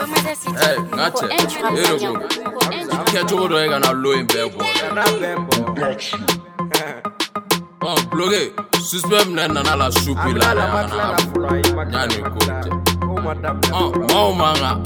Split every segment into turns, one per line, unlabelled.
Hey, ngache. Ero bro. Ketchup do ega na low in bembo. Oh, bloge. Suspect na la soupi la. Nyani ko. Oh, mau manga.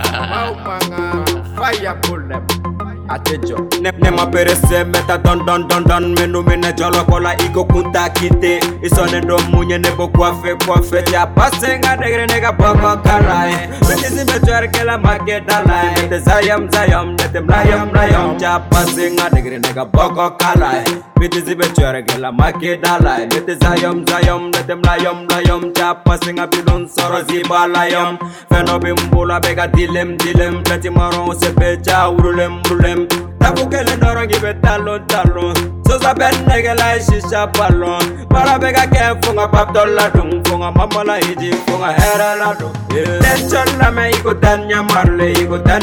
Fire pull them. Atejo Nema perese meta don menu mene jolo kola iko kunta kite Isone do munye nebo kwafe Tia pase nga degre nega boko karae Betisi betuer ke la maketa lae Nete zayam nete mlayam Tia pase nga degre nega boko karae Betisi betuer ke la maketa lae Nete zayam nete mlayam Tia pase nga bidon soro zibalayam Feno bimbula bega dilem Pleti maron sepe cha urulem Tapukele norongi be talon Sosa ben nege la shisha palon Para bega ke funga pap dolla dung Funga mama la hiji funga hera la dung Tension la me iko tanya marle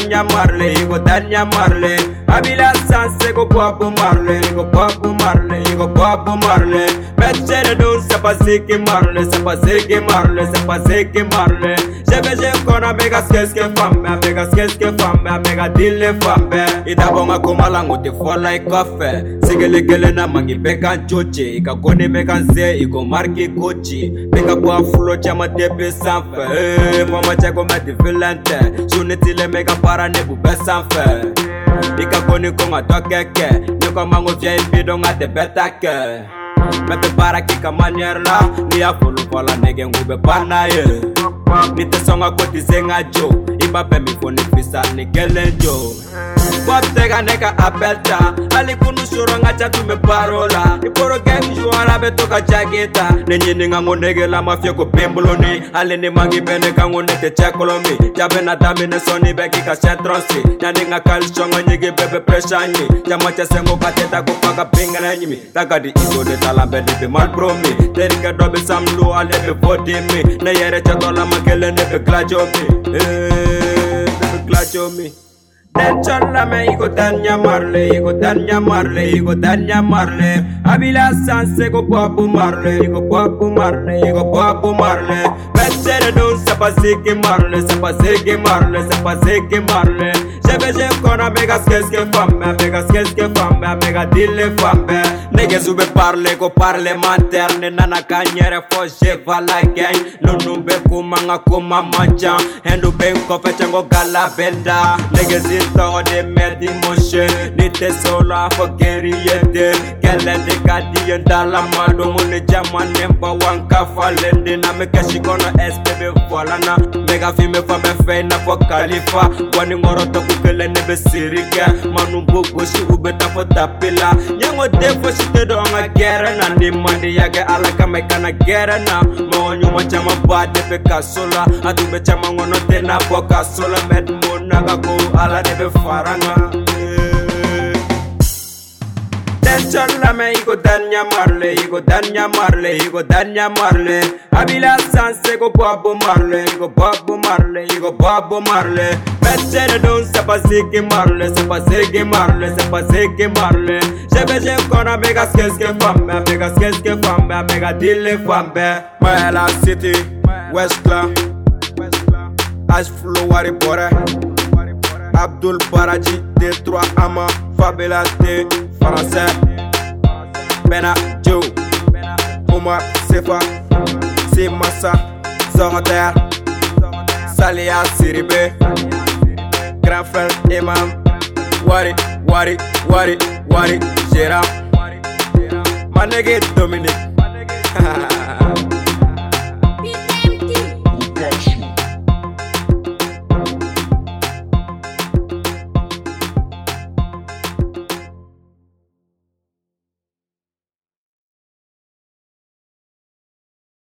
Abila sanse ko poapu marle Betchere dun sepa siki marle Jebe kona mega skeske fambe Mega dile fambe Ida bonga kumalangu te fola ikofe Sigele na mangi beka nchoche Ika kone meka nze iko marki kochi Beka kwa fulo chama tepe sanfe Mama chako mati vilente Shunitile mega para nebu besanfe Ika kone konga dokeke Niko mango vya impido nga te betake Mete para kika manier la Ni ya fulu kola nege ngube panaye Nite songa koti zenga jo Iba pemi koni fisa ni kelen jo Bob tega neka apelta Ali kunu suronga chatu me parola Iporo gang juara betoka jageta Nenye ninga ngonege la mafia ko pemboloni Ali ni mangi bene kango nete chekolomi Jabe na dami ne soni beki ka sentronsi Nyani nga kalishonga nyigi bebe preshanyi Jama chesengo kateta kupaka pinga na nyimi Takadi iso de talambe nipi malpromi Terika dobe samlu alebe vodimi Na yere chatola makele nepe klajomi Tension la me iko tanya marle Abila sanse ko poapu marle Betchere dun sepa siki marle Jebe kona mega skeske fambe Mega dile fambe Nege sube parle ko parlementaire Nana kanyere fo jeva la gang Nunumbe kumanga kuma manjan Hendu ben kofe chango gala benda Nege zinto de merdi moshe Nite sola fo geri yede Kele de kadi yendala mado Mune jama nemba wanka falende Na meke shikono SPB volana Mega fime fame feina fo kalifa Wani ngoro toku kele nebe sirike Manu buku shi ubeta fo tapila Nyango defo shite do nga gere na Ndi mandi yage alaka meka na gere na Maonyu machama bade pe kasola Adube chama ngono tena po kasola Med muna kako ala nebe faranga Tension la me iko tanya marle Abila sanse ko poapu marle Betchere dun sepa siki marle Jebe kona mega skeske fambe Mega dile fambe Mayela City, Westland Ash Flow wari bore Abdul Baraji, Detroit Ama Fabela T, Français Bena Joe Omar Sefa Simasa Zoroter Salia Siribe Grand frère Imam Wari Gérard Manege Dominique